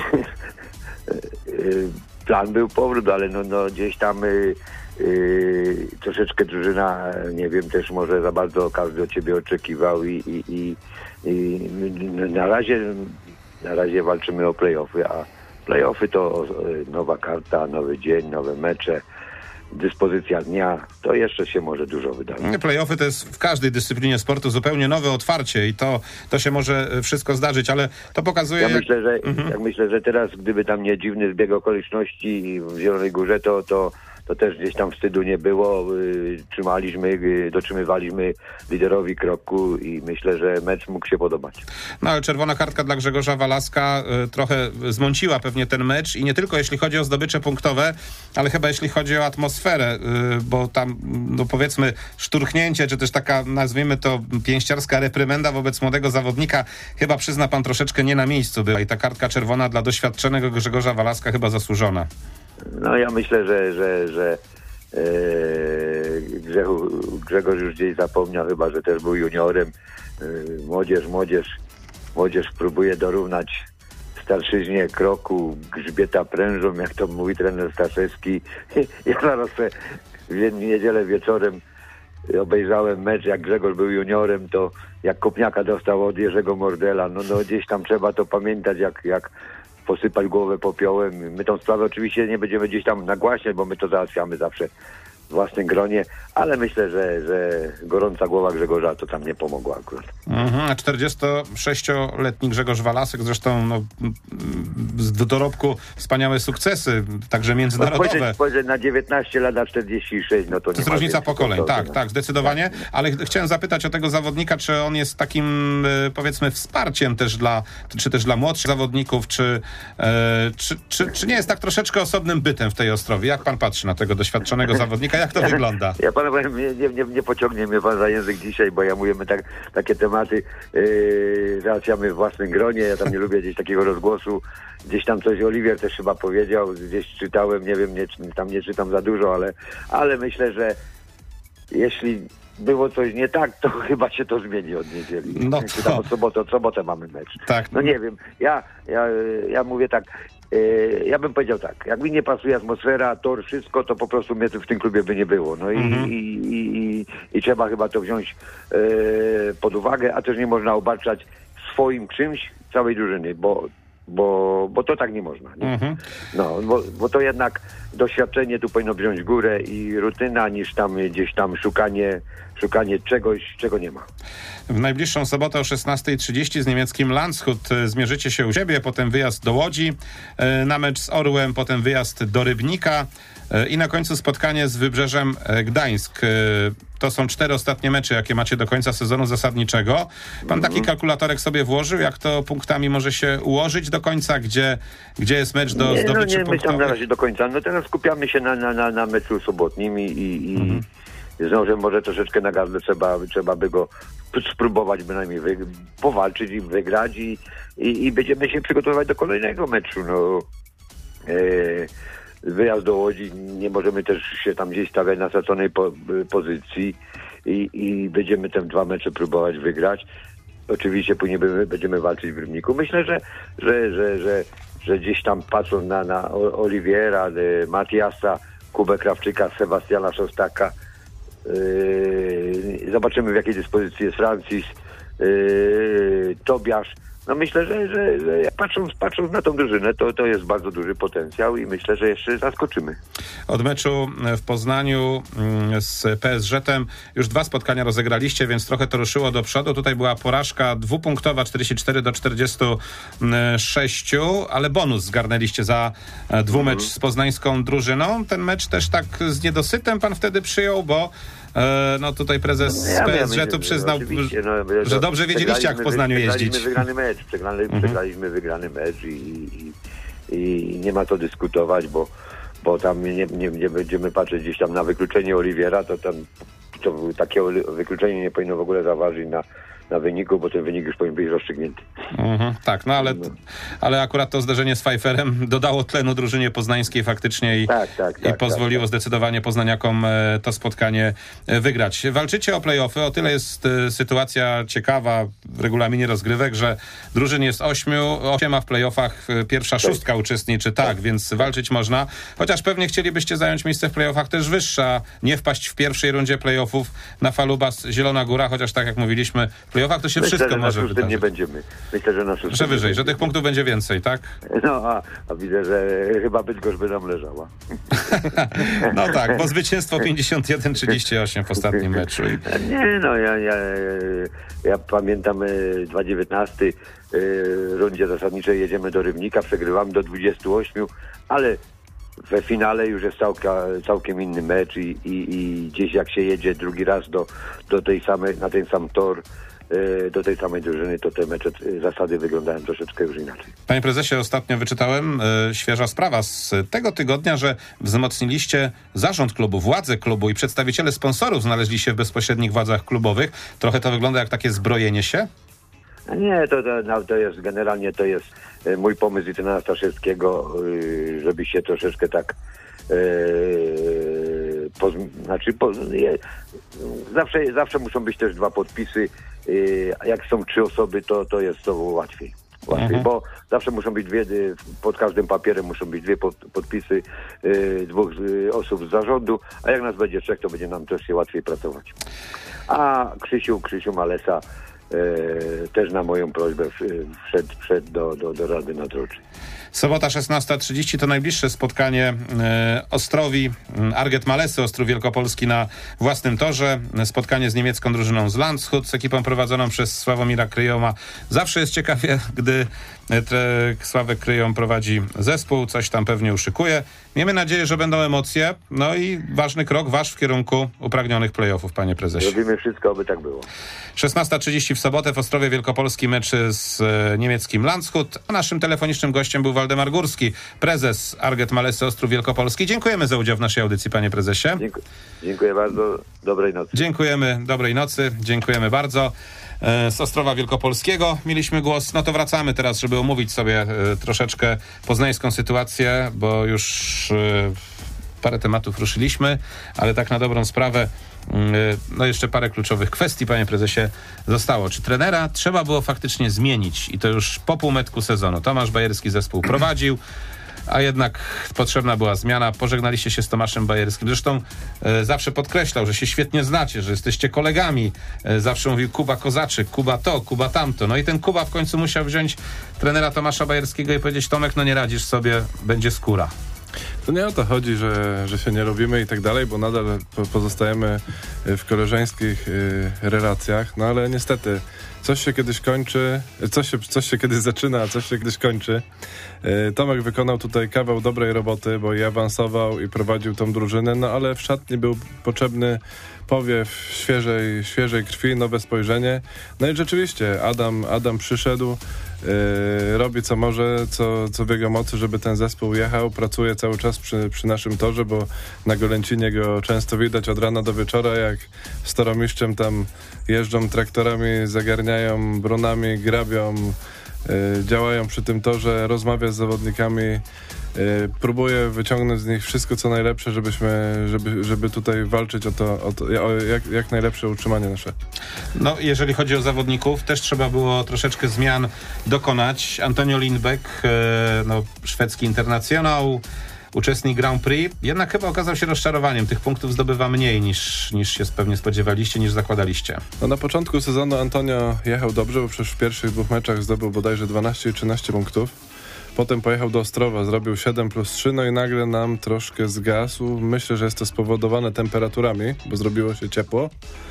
yy, plan był powrót, ale no, no gdzieś tam yy, yy, troszeczkę drużyna, nie wiem, też może za bardzo każdy od ciebie oczekiwał i, i, i, i na razie na razie walczymy o play-offy, a play-offy to nowa karta, nowy dzień, nowe mecze, dyspozycja dnia, to jeszcze się może dużo wydarzyć. Play-offy to jest w każdej dyscyplinie sportu zupełnie nowe otwarcie i to, to się może wszystko zdarzyć, ale to pokazuje... Ja jak... myślę, że, mhm. jak myślę, że teraz, gdyby tam nie dziwny zbieg okoliczności w Zielonej Górze, to, to, to też gdzieś tam wstydu nie było. Y, trzymaliśmy, y, dotrzymywaliśmy liderowi kroku i myślę, że mecz mógł się podobać. No ale czerwona kartka dla Grzegorza Walaska y, trochę zmąciła pewnie ten mecz i nie tylko jeśli chodzi o zdobycze punktowe, ale chyba jeśli chodzi o atmosferę, y, bo tam, no powiedzmy, szturchnięcie, czy też taka, nazwijmy to, pięściarska reprymenda wobec młodego zawodnika, chyba przyzna pan troszeczkę nie na miejscu była i ta kartka czerwona dla doświadczonego Grzegorza Walaska chyba zasłużona. No ja myślę, że, że, że yy, Grzegorz już gdzieś zapomniał chyba, że też był juniorem. Yy, młodzież, młodzież, młodzież próbuje dorównać starszyźnie kroku, grzbieta prężą, jak to mówi trener Staszewski. Ja zaraz w niedzielę wieczorem obejrzałem mecz, jak Grzegorz był juniorem, to jak kopniaka dostał od Jerzego Mordela. No, no gdzieś tam trzeba to pamiętać, jak, jak posypać głowę popiołem. My tą sprawę oczywiście nie będziemy gdzieś tam nagłaśniać, bo my to załatwiamy zawsze w własnym gronie, ale myślę, że, że gorąca głowa Grzegorza to tam nie pomogła akurat. Mhm, a czterdziestosześcioletni Grzegorz Walasek zresztą no, z dorobku wspaniałe sukcesy, także międzynarodowe. Spojrzeć, spojrzeć na dziewiętnaście lat, a czterdzieści sześć, no to, to nie jest ma różnica pokoleń, to, to, tak, no. tak, zdecydowanie, ale ch- chciałem zapytać o tego zawodnika, czy on jest takim, e, powiedzmy, wsparciem też dla, czy też dla młodszych zawodników, czy, e, czy, czy, czy nie jest tak troszeczkę osobnym bytem w tej Ostrowie? Jak pan patrzy na tego doświadczonego zawodnika? Jak to wygląda? Ja pana powiem, nie, nie, nie, nie pociągnie mnie pan za język dzisiaj, bo ja mówię, my tak, takie tematy yy, załatwiamy w własnym gronie, ja tam nie lubię gdzieś takiego rozgłosu. Gdzieś tam coś Oliwier też chyba powiedział, gdzieś czytałem, nie wiem, nie, tam nie czytam za dużo, ale, ale myślę, że jeśli było coś nie tak, to chyba się to zmieni od niedzieli. No to... Czy tam od soboty, od sobotę mamy mecz. Tak. No nie wiem, ja, ja, ja mówię tak, yy, ja bym powiedział tak, jak mi nie pasuje atmosfera, tor, wszystko, to po prostu mnie w tym klubie by nie było. No mhm. i, i, i, i trzeba chyba to wziąć yy, pod uwagę, a też nie można obarczać swoim czymś całej drużyny, bo Bo, bo to tak nie można. Nie? Mhm. No, bo, bo to jednak doświadczenie tu powinno wziąć górę i rutyna, niż tam gdzieś tam szukanie, szukanie czegoś, czego nie ma. W najbliższą sobotę o szesnasta trzydzieści z niemieckim Landshut zmierzycie się u siebie, potem wyjazd do Łodzi na mecz z Orłem, potem wyjazd do Rybnika i na końcu spotkanie z Wybrzeżem Gdańsk. To są cztery ostatnie mecze, jakie macie do końca sezonu zasadniczego. Pan taki kalkulatorek sobie włożył, jak to punktami może się ułożyć do końca, gdzie, gdzie jest mecz do nie, zdobyczy no nie, punktowych? my tam na razie do końca. No teraz skupiamy się na, na, na, na meczu sobotnim i, i, mhm. i znowu może troszeczkę na gardle trzeba, trzeba by go spróbować bynajmniej wy, powalczyć i wygrać i, i, i będziemy się przygotowywać do kolejnego meczu. No. E, Wyjazd do Łodzi, nie możemy też się tam gdzieś stawiać na straconej po, pozycji i, i będziemy te dwa mecze próbować wygrać. Oczywiście później będziemy walczyć w Rybniku. Myślę, że, że, że, że, że gdzieś tam patrząc na, na Oliwiera, Matiasa, Kubę Krawczyka, Sebastiana Szostaka, yy, zobaczymy w jakiej dyspozycji jest Francis, yy, Tobiasz. No myślę, że, że, że patrząc, patrząc na tą drużynę, to, to jest bardzo duży potencjał i myślę, że jeszcze zaskoczymy. Od meczu w Poznaniu z P S Z-em już dwa spotkania rozegraliście, więc trochę to ruszyło do przodu. Tutaj była porażka dwupunktowa, czterdzieści cztery do czterdziestu sześciu, ale bonus zgarnęliście za dwumecz z poznańską drużyną. Ten mecz też tak z niedosytem pan wtedy przyjął, bo no tutaj prezes no, ja P S Z-u przyznał, no, że dobrze wiedzieliście, jak w Poznaniu jeździć. Przegraliśmy wygrany mecz, przegrali, mhm. przegraliśmy wygrany mecz i, i, i nie ma to dyskutować, bo, bo tam nie, nie, nie będziemy patrzeć gdzieś tam na wykluczenie Oliwiera, to tam to takie wykluczenie nie powinno w ogóle zaważyć na, na wyniku, bo ten wynik już powinien być rozstrzygnięty. Mhm, tak, no ale, ale akurat to zderzenie z Pfeifferem dodało tlenu drużynie poznańskiej faktycznie i, tak, tak, tak, i pozwoliło tak, tak. zdecydowanie poznaniakom to spotkanie wygrać. Walczycie o play-offy, o tyle jest sytuacja ciekawa w regulaminie rozgrywek, że drużyn jest ośmiu, osiem, a w play-offach pierwsza tak. szóstka uczestniczy, tak, tak, więc walczyć można, chociaż pewnie chcielibyście zająć miejsce w play-offach też wyższa, nie wpaść w pierwszej rundzie play-offów na Falubas Zielona Góra, chociaż tak jak mówiliśmy, w play-offach to się Myślę, wszystko że może na wydarzyć. nie będziemy. Myślę, że na szóstym Że wyżej, że tych punktów będzie więcej, tak? No, a, a widzę, że chyba Bydgoszcz by nam leżała. No tak, bo zwycięstwo pięćdziesiąt jeden trzydzieści osiem w ostatnim meczu. Nie, no, ja, ja, ja pamiętam dwa dziewiętnasty rundzie zasadniczej jedziemy do Rybnika, przegrywamy do dwudziestu ośmiu, ale we finale już jest całka, całkiem inny mecz i, i, i gdzieś jak się jedzie drugi raz do, do tej samej, na ten sam tor, do tej samej drużyny, to te mecze, zasady wyglądają troszeczkę już inaczej. Panie prezesie, ostatnio wyczytałem y, świeża sprawa z tego tygodnia, że wzmocniliście zarząd klubu, władze klubu i przedstawiciele sponsorów znaleźli się w bezpośrednich władzach klubowych. Trochę to wygląda jak takie zbrojenie się? Nie, to, to, to jest generalnie to jest mój pomysł i trenera Staszewskiego, żeby się troszeczkę tak Yy, po, znaczy po, je, zawsze, zawsze muszą być też dwa podpisy, yy, a jak są trzy osoby, to, to jest to łatwiej, łatwiej mhm. bo zawsze muszą być dwie, pod każdym papierem muszą być dwie pod, podpisy yy, dwóch yy, osób z zarządu, a jak nas będzie trzech, to będzie nam też się łatwiej pracować. A Krzysiu, Krzysiu Malesa yy, też na moją prośbę wszedł, wszedł do, do, do Rady Nadzorczej. Sobota szesnasta trzydzieści to najbliższe spotkanie e, Ostrowi, Arget Malesy, Ostrów Wielkopolski na własnym torze. Spotkanie z niemiecką drużyną z Landshut, z ekipą prowadzoną przez Sławomira Kryjoma. Zawsze jest ciekawie, gdy tre, Sławek Kryjom prowadzi zespół, coś tam pewnie uszykuje. Miejmy nadzieję, że będą emocje. No i ważny krok wasz w kierunku upragnionych play-offów, panie prezesie. Robimy wszystko, aby tak było. szesnasta trzydzieści w sobotę w Ostrowie Wielkopolski mecz z e, niemieckim Landshut, a naszym telefonicznym gościem był Waldemar Górski, prezes Arget Malesy Ostrów Wielkopolski. Dziękujemy za udział w naszej audycji, panie prezesie. Dziękuję, dziękuję bardzo. Dobrej nocy. Dziękujemy. Dobrej nocy. Dziękujemy bardzo. Z Ostrowa Wielkopolskiego mieliśmy głos. No to wracamy teraz, żeby omówić sobie troszeczkę poznańską sytuację, bo już parę tematów ruszyliśmy, ale tak na dobrą sprawę no jeszcze parę kluczowych kwestii, panie prezesie, zostało. Czy trenera trzeba było faktycznie zmienić i to już po półmetku sezonu? Tomasz Bajerski zespół prowadził, a jednak potrzebna była zmiana. Pożegnaliście się z Tomaszem Bajerskim. Zresztą e, zawsze podkreślał, że się świetnie znacie, że jesteście kolegami. E, zawsze mówił Kuba Kozaczyk, Kuba to, Kuba tamto. No i ten Kuba w końcu musiał wziąć trenera Tomasza Bajerskiego i powiedzieć: Tomek, no nie radzisz sobie, będzie skóra. To nie o to chodzi, że, że się nie lubimy i tak dalej, bo nadal pozostajemy w koleżeńskich relacjach, no ale niestety coś się kiedyś kończy, coś się, coś się kiedyś zaczyna, a coś się kiedyś kończy. Tomek wykonał tutaj kawał dobrej roboty, bo i awansował i prowadził tą drużynę, no ale w szatni był potrzebny powiew świeżej, świeżej krwi, nowe spojrzenie. No i rzeczywiście Adam, Adam przyszedł, Yy, robi co może, co, co w jego mocy, żeby ten zespół jechał, pracuje cały czas przy, przy naszym torze, bo na Golęcinie go często widać od rana do wieczora, jak z toromistrzem tam jeżdżą traktorami, zagarniają bronami, grabią, yy, działają przy tym torze, rozmawia z zawodnikami, yy, próbuje wyciągnąć z nich wszystko co najlepsze, żebyśmy, żeby, żeby tutaj walczyć o to, o to o jak, jak najlepsze utrzymanie nasze. No, jeżeli chodzi o zawodników, też trzeba było troszeczkę zmian dokonać. Antonio Lindbeck, e, no, szwedzki internacjonał, uczestnik Grand Prix, jednak chyba okazał się rozczarowaniem. Tych punktów zdobywa mniej niż, niż się pewnie spodziewaliście, niż zakładaliście. No, na początku sezonu Antonio jechał dobrze, bo przecież w pierwszych dwóch meczach zdobył bodajże dwanaście i trzynaście punktów. Potem pojechał do Ostrowa, zrobił siedem plus trzy, no i nagle nam troszkę zgasł. Myślę, że jest to spowodowane temperaturami, bo zrobiło się ciepło.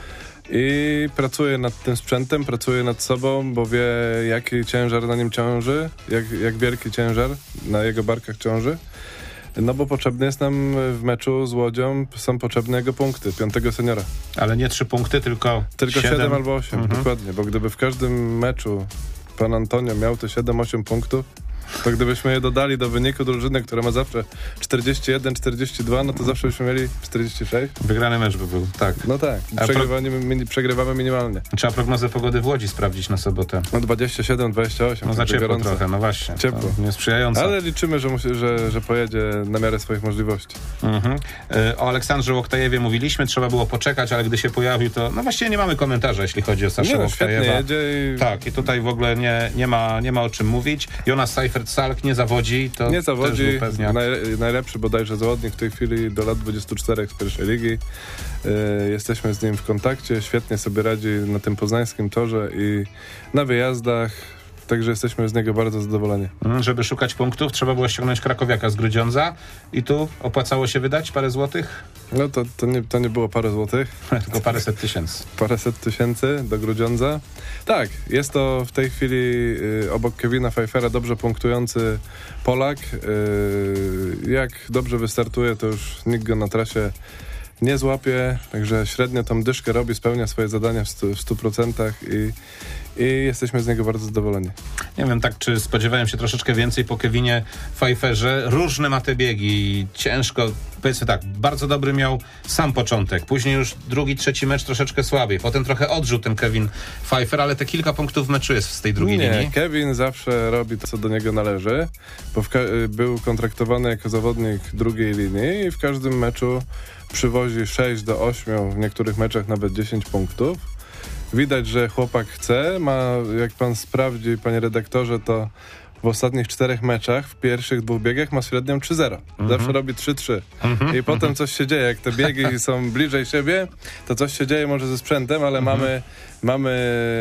I pracuje nad tym sprzętem, pracuje nad sobą, bo wie, jaki ciężar na nim ciąży, jak, jak wielki ciężar na jego barkach ciąży. No bo potrzebny jest nam w meczu z Łodzią, są potrzebne jego punkty, piątego seniora. Ale nie trzy punkty, tylko Tylko siedem albo osiem, mhm. Dokładnie, bo gdyby w każdym meczu pan Antonio miał te siedem osiem punktów, to gdybyśmy je dodali do wyniku drużyny, która ma zawsze czterdzieści jeden czterdzieści dwa, no to zawsze byśmy mieli czterdzieści sześć. Wygrany mecz by był, tak. No tak, Przegrywamy, pro... mini, przegrywamy minimalnie. Trzeba prognozę pogody w Łodzi sprawdzić na sobotę. No dwadzieścia siedem dwadzieścia osiem. No za ciepło gorąco. Trochę, no właśnie. Ciepło. Niesprzyjająco. Ale liczymy, że, musi, że, że pojedzie na miarę swoich możliwości. Mhm. O Aleksandrze Łoktajewie mówiliśmy, trzeba było poczekać, ale gdy się pojawił, to no właściwie nie mamy komentarza, jeśli chodzi o Saszę no, Łoktajewa. Jedzie i... Tak, i tutaj w ogóle nie, nie, ma, nie ma o czym mówić. Jonas Seifert-Salk nie zawodzi. To nie zawodzi, naj, najlepszy bodajże zawodnik w tej chwili do lat dwudziestu czterech z pierwszej ligi. Yy, jesteśmy z nim w kontakcie, świetnie sobie radzi na tym poznańskim torze i na wyjazdach także jesteśmy z niego bardzo zadowoleni. Żeby szukać punktów, trzeba było ściągnąć krakowiaka z Grudziądza i tu opłacało się wydać parę złotych? No to, to, nie, to nie było parę złotych. Tylko paręset tysięcy. Paręset tysięcy do Grudziądza. Tak, jest to w tej chwili y, obok Kevina Pfeiffera dobrze punktujący Polak. Y, jak dobrze wystartuje, to już nikt go na trasie nie złapie, także średnio tą dyszkę robi, spełnia swoje zadania w stu procentach i, i jesteśmy z niego bardzo zadowoleni. Nie wiem, tak czy spodziewałem się troszeczkę więcej po Kevinie Pfeifferze. Różne ma te biegi i ciężko, powiedzmy tak, bardzo dobry miał sam początek, później już drugi, trzeci mecz troszeczkę słabiej, potem trochę odżył ten Kevin Pfeiffer, ale te kilka punktów w meczu jest z tej drugiej Nie, linii. Kevin zawsze robi to, co do niego należy, bo w ka- był kontraktowany jako zawodnik drugiej linii i w każdym meczu przywozi sześć do ośmiu, w niektórych meczach nawet dziesięć punktów. Widać, że chłopak chce, ma, jak pan sprawdzi, panie redaktorze, to w ostatnich czterech meczach, w pierwszych dwóch biegach ma średnią trzy zero. Mm-hmm. Zawsze robi trzy trzy. Mm-hmm. I potem coś się dzieje. Jak te biegi są bliżej siebie, to coś się dzieje może ze sprzętem, ale mm-hmm. mamy, mamy,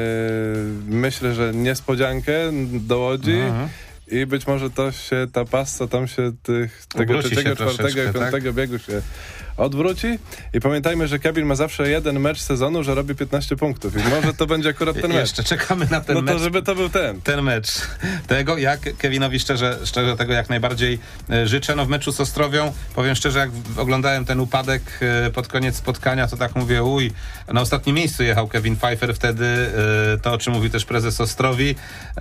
myślę, że niespodziankę do Łodzi. Mm-hmm. I być może to się, ta passa tam się tych, tego trzeciego, czwartego i piątego tak? biegu się odwróci. I pamiętajmy, że Kevin ma zawsze jeden mecz sezonu, że robi piętnaście punktów. I może to będzie akurat ten mecz. Jeszcze czekamy na ten no mecz. No to żeby to był ten. Ten mecz. Tego, jak Kevinowi szczerze, szczerze tego jak najbardziej e, życzę. No w meczu z Ostrowią, powiem szczerze, jak oglądałem ten upadek e, pod koniec spotkania, to tak mówię, uj, na ostatnim miejscu jechał Kevin Pfeiffer wtedy, e, to o czym mówił też prezes Ostrowi.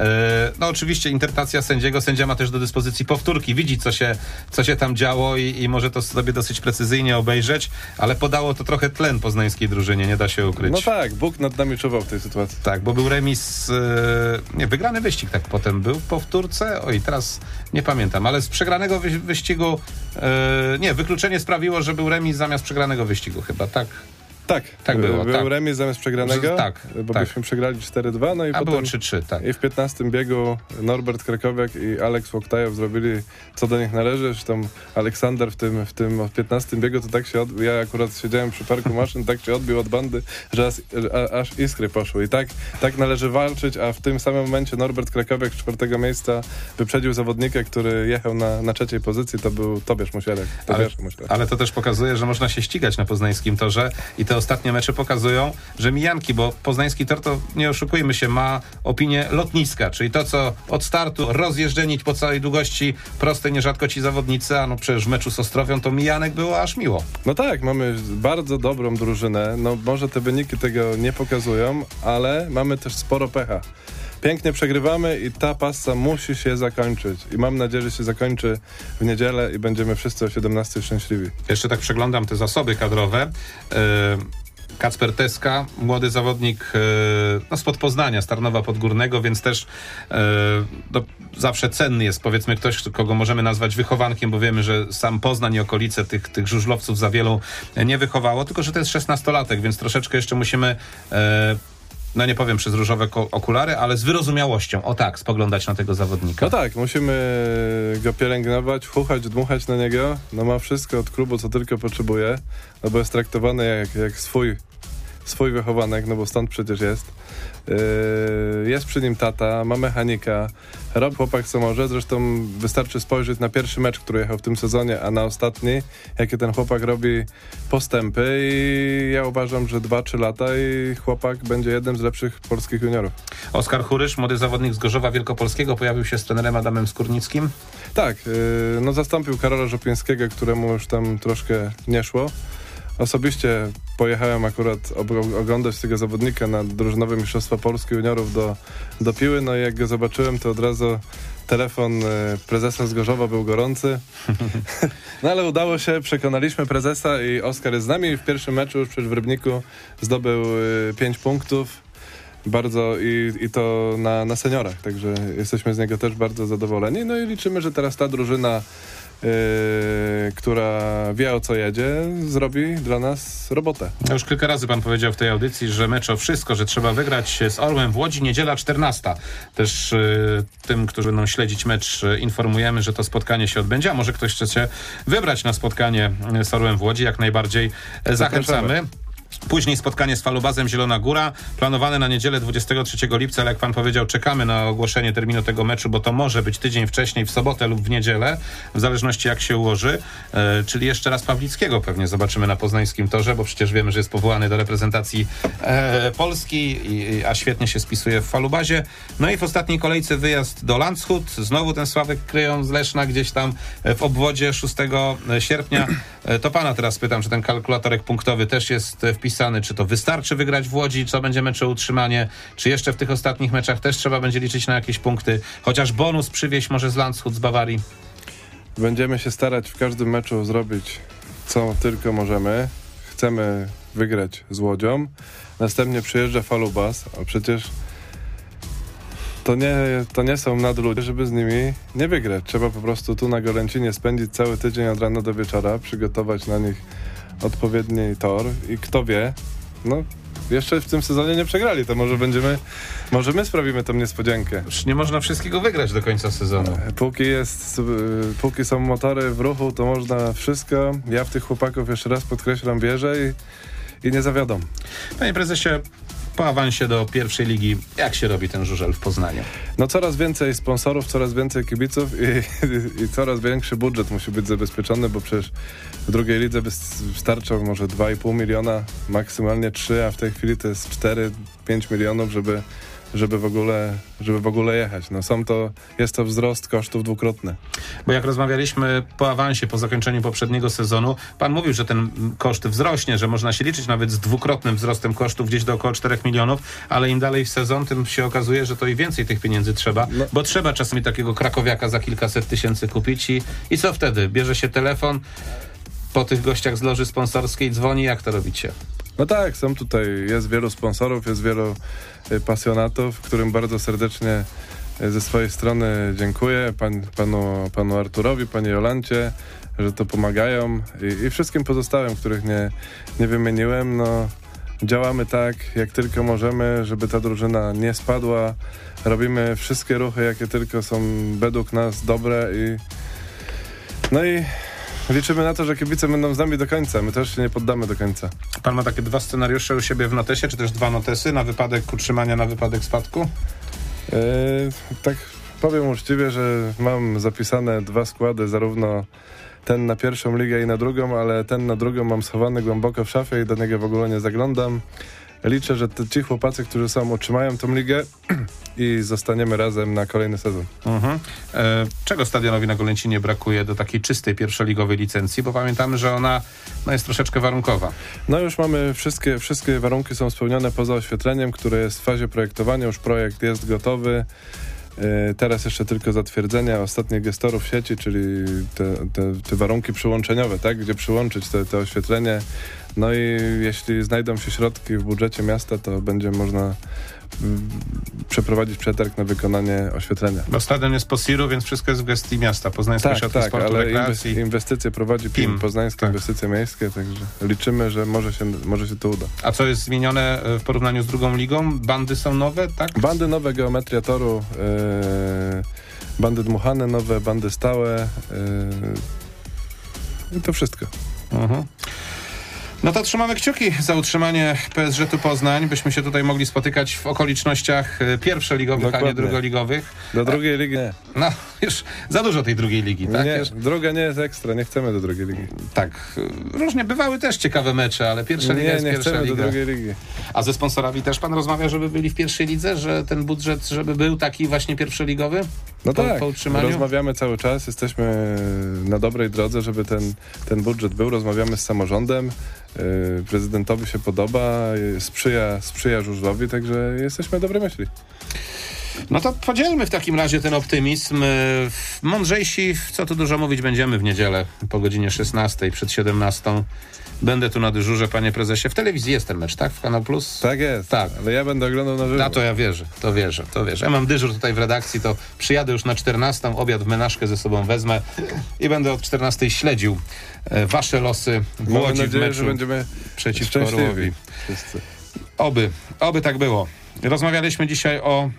E, no oczywiście interpretacja sędziego. Sędzia ma też do dyspozycji powtórki. Widzi, co się, co się tam działo i, i może to sobie dosyć precyzyjnie obejrzeć, ale podało to trochę tlen poznańskiej drużynie, nie da się ukryć. No tak, Bóg nad nami czuwał w tej sytuacji. Tak, bo był remis, e, nie, wygrany wyścig tak potem był w powtórce, oj, teraz nie pamiętam, ale z przegranego wy, wyścigu, e, nie, wykluczenie sprawiło, że był remis zamiast przegranego wyścigu chyba, tak? Tak, tak było. Był tak. remis zamiast przegranego, tak, bo tak. byśmy przegrali cztery dwa, no i A potem było trzy trzy, tak. I w piętnastym biegu Norbert Krakowiak i Aleks Łoktajew zrobili, co do nich należy. Zresztą Aleksander w tym, w tym piętnastym biegu to tak się odbił, ja akurat siedziałem przy parku maszyn, tak się odbił od bandy, że aż, a, aż iskry poszły. I tak, tak należy walczyć, a w tym samym momencie Norbert Krakowiak z czwartego miejsca wyprzedził zawodnika, który jechał na, na trzeciej pozycji, to był Tobiasz Musielek. Ale, ale to też pokazuje, że można się ścigać na poznańskim torze i te ostatnie mecze pokazują, że mijanki, bo poznański tor, to nie oszukujmy się, ma opinię lotniska, czyli to, co od startu rozjeżdżeni po całej długości prostej nierzadko ci zawodnicy, a no przecież w meczu z Ostrowią to mijanek było aż miło. No tak, mamy bardzo dobrą drużynę, no może te wyniki tego nie pokazują, ale mamy też sporo pecha. Pięknie przegrywamy i ta passa musi się zakończyć. I mam nadzieję, że się zakończy w niedzielę i będziemy wszyscy o siedemnastej szczęśliwi. Jeszcze tak przeglądam te zasoby kadrowe. Yy... Kacper Teska, młody zawodnik e, no, spod Poznania, z Tarnowa Podgórnego, więc też e, no, zawsze cenny jest, powiedzmy, ktoś, kogo możemy nazwać wychowankiem, bo wiemy, że sam Poznań i okolice tych, tych żużlowców za wielu nie wychowało, tylko że to jest szesnastolatek, więc troszeczkę jeszcze musimy e, no nie powiem przez różowe okulary, ale z wyrozumiałością, o tak, spoglądać na tego zawodnika. No tak, musimy go pielęgnować, chuchać, dmuchać na niego, no ma wszystko od klubu, co tylko potrzebuje, no bo jest traktowany jak, jak swój swój wychowanek, no bo stąd przecież jest. Yy, jest przy nim tata, ma mechanika, robi chłopak co może, zresztą wystarczy spojrzeć na pierwszy mecz, który jechał w tym sezonie, a na ostatni, jakie ten chłopak robi postępy i ja uważam, że dwa trzy lata i chłopak będzie jednym z lepszych polskich juniorów. Oskar Churysz, młody zawodnik z Gorzowa Wielkopolskiego, pojawił się z trenerem Adamem Skórnickim. Tak, yy, no zastąpił Karola Żopińskiego, któremu już tam troszkę nie szło. Osobiście pojechałem akurat oglądać tego zawodnika na drużynowe Mistrzostwa Polski juniorów do, do Piły, no i jak go zobaczyłem, to od razu telefon prezesa z Gorzowa był gorący. No ale udało się, przekonaliśmy prezesa i Oskar jest z nami. W pierwszym meczu już przecież w Rybniku zdobył pięć punktów. Bardzo i, i to na, na seniorach, także jesteśmy z niego też bardzo zadowoleni. No i liczymy, że teraz ta drużyna Yy, która wie, o co jedzie, zrobi dla nas robotę. Już kilka razy pan powiedział w tej audycji, że mecz o wszystko, że trzeba wygrać z Orłem w Łodzi, niedziela czternasta. Też yy, tym, którzy będą śledzić mecz, yy, informujemy, że to spotkanie się odbędzie, a może ktoś chce się wybrać na spotkanie z Orłem w Łodzi, jak najbardziej yy, zachęcamy. Później spotkanie z Falubazem Zielona Góra, planowane na niedzielę dwudziestego trzeciego lipca, ale jak pan powiedział, czekamy na ogłoszenie terminu tego meczu, bo to może być tydzień wcześniej, w sobotę lub w niedzielę, w zależności jak się ułoży. E, czyli jeszcze raz Pawlickiego pewnie zobaczymy na poznańskim torze, bo przecież wiemy, że jest powołany do reprezentacji e, Polski, i, a świetnie się spisuje w Falubazie. No i w ostatniej kolejce wyjazd do Landshut. Znowu ten Sławek Kryją z Leszna gdzieś tam w obwodzie szóstego sierpnia. E, to pana teraz pytam, czy ten kalkulatorek punktowy też jest wpisany, czy to wystarczy wygrać w Łodzi, co będzie mecz o utrzymanie, czy jeszcze w tych ostatnich meczach też trzeba będzie liczyć na jakieś punkty, chociaż bonus przywieźć może z Landshut, z Bawarii? Będziemy się starać w każdym meczu zrobić co tylko możemy. Chcemy wygrać z Łodzią. Następnie przyjeżdża Falubaz, a przecież to nie, to nie są nadludzie, żeby z nimi nie wygrać. Trzeba po prostu tu na Golęcinie spędzić cały tydzień od rana do wieczora, przygotować na nich odpowiedni tor i kto wie, no jeszcze w tym sezonie nie przegrali, to może będziemy, może my sprawimy tą niespodziankę. Już nie można wszystkiego wygrać do końca sezonu. Póki jest, póki są motory w ruchu, to można wszystko. Ja w tych chłopaków jeszcze raz podkreślam, wierzę i, i nie zawiodą. Panie prezesie, po awansie do pierwszej ligi, jak się robi ten żużel w Poznaniu? No coraz więcej sponsorów, coraz więcej kibiców i, i, i coraz większy budżet musi być zabezpieczony, bo przecież w drugiej lidze wystarczą może dwa i pół miliona, maksymalnie trzy, a w tej chwili to jest cztery pięć milionów, żeby, żeby, w ogóle, żeby w ogóle jechać. No są to, jest to wzrost kosztów dwukrotny. Bo jak rozmawialiśmy po awansie, po zakończeniu poprzedniego sezonu, pan mówił, że ten koszt wzrośnie, że można się liczyć nawet z dwukrotnym wzrostem kosztów, gdzieś do około czterech milionów, ale im dalej w sezon, tym się okazuje, że to i więcej tych pieniędzy trzeba, no. Bo trzeba czasami takiego krakowiaka za kilkaset tysięcy kupić i, i co wtedy? Bierze się telefon, po tych gościach z loży sponsorskiej dzwoni, jak to robicie? No tak, są tutaj, jest wielu sponsorów, jest wielu y, pasjonatów, którym bardzo serdecznie y, ze swojej strony dziękuję. Pan, panu, panu Arturowi, pani Jolancie, że to pomagają i, i wszystkim pozostałym, których nie, nie wymieniłem. No, działamy tak, jak tylko możemy, żeby ta drużyna nie spadła. Robimy wszystkie ruchy, jakie tylko są według nas dobre i no i liczymy na to, że kibice będą z nami do końca. My też się nie poddamy do końca. Pan ma takie dwa scenariusze u siebie w notesie, czy też dwa notesy na wypadek utrzymania, na wypadek spadku? Yy, tak powiem uczciwie, że mam zapisane dwa składy, zarówno ten na pierwszą ligę i na drugą, ale ten na drugą mam schowany głęboko w szafie i do niego w ogóle nie zaglądam. Liczę, że te, ci chłopacy, którzy są, utrzymają tą ligę i zostaniemy razem na kolejny sezon. Mhm. E, czego Stadionowi na Golęcinie brakuje do takiej czystej pierwszoligowej licencji? Bo pamiętamy, że ona no, jest troszeczkę warunkowa. No już mamy wszystkie, wszystkie warunki są spełnione poza oświetleniem, które jest w fazie projektowania. Już projekt jest gotowy. E, teraz jeszcze tylko zatwierdzenia ostatnich gestorów sieci, czyli te, te, te warunki przyłączeniowe, tak? Gdzie przyłączyć te, te oświetlenie. No i jeśli znajdą się środki w budżecie miasta, to będzie można mm, przeprowadzić przetarg na wykonanie oświetlenia. Bo stadion jest po S I R u, więc wszystko jest w gestii miasta. Poznańskie tak, Ośrodki tak, Sportu, ale Rekreacji. inwestycje prowadzi P I M, Poznańskie tak. Inwestycje Miejskie, także liczymy, że może się, może się to uda. A co jest zmienione w porównaniu z drugą ligą? Bandy są nowe, tak? Bandy nowe, geometria toru, yy, bandy dmuchane nowe, bandy stałe yy, i to wszystko. Mhm. No to trzymamy kciuki za utrzymanie P S Ż-u Poznań, byśmy się tutaj mogli spotykać w okolicznościach pierwszoligowych, Dokładnie. a nie drugoligowych. Do drugiej ligi nie. No, już za dużo tej drugiej ligi, tak? Nie, już... druga nie jest ekstra, nie chcemy do drugiej ligi. Tak, różnie bywały też ciekawe mecze, ale pierwsza liga nie, jest nie pierwsza chcemy liga. do drugiej ligi. A ze sponsorami też pan rozmawia, żeby byli w pierwszej lidze, że ten budżet, żeby był taki właśnie pierwszoligowy? No po, tak, po utrzymaniu? Rozmawiamy cały czas, jesteśmy na dobrej drodze, żeby ten, ten budżet był, rozmawiamy z samorządem, yy, prezydentowi się podoba, yy, sprzyja, sprzyja żużlowi, także jesteśmy na dobrej myśli. No to podzielmy w takim razie ten optymizm. Mądrzejsi, co tu dużo mówić, będziemy w niedzielę po godzinie szesnastej, przed siedemnastą. Będę tu na dyżurze, panie prezesie. W telewizji jest ten mecz, tak? W Kanal Plus? Tak jest, tak. Ale ja będę oglądał na żywo. A to ja wierzę, to wierzę, to wierzę. Ja mam dyżur tutaj w redakcji, to przyjadę już na czternastą, obiad w menażkę ze sobą wezmę i będę od czternastej śledził e, wasze losy w Mam Łodzi nadzieję, w meczu że będziemy przeciwko Orłowi. Wszyscy. Oby, oby tak było. Rozmawialiśmy dzisiaj o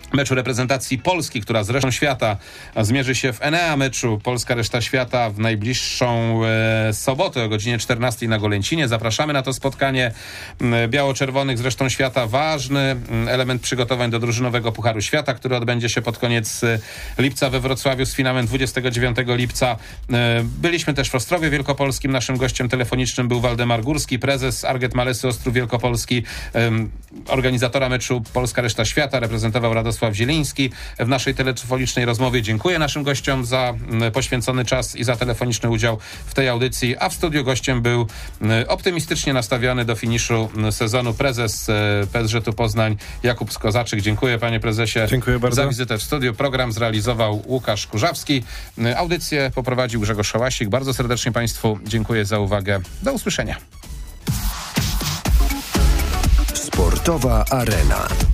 meczu reprezentacji Polski, która z resztą świata zmierzy się w Enea meczu Polska reszta świata w najbliższą e, sobotę o godzinie czternastej na Golęcinie. Zapraszamy na to spotkanie e, biało-czerwonych z resztą świata. Ważny e, element przygotowań do drużynowego Pucharu Świata, który odbędzie się pod koniec e, lipca we Wrocławiu z finałem dwudziestego dziewiątego lipca. E, byliśmy też w Ostrowie Wielkopolskim. Naszym gościem telefonicznym był Waldemar Górski, prezes Arget Malesy Ostrów Wielkopolski, e, organizatora meczu Polska reszta świata, reprezentował Radosław Zieliński. W naszej telefonicznej rozmowie dziękuję naszym gościom za poświęcony czas i za telefoniczny udział w tej audycji, a w studiu gościem był optymistycznie nastawiony do finiszu sezonu prezes P S Z-u Poznań Jakub Skozaczyk. Dziękuję, panie prezesie. Dziękuję bardzo za wizytę w studiu. Program zrealizował Łukasz Kurzawski. Audycję poprowadził Grzegorz Szałasik. Bardzo serdecznie państwu dziękuję za uwagę. Do usłyszenia. Sportowa Arena.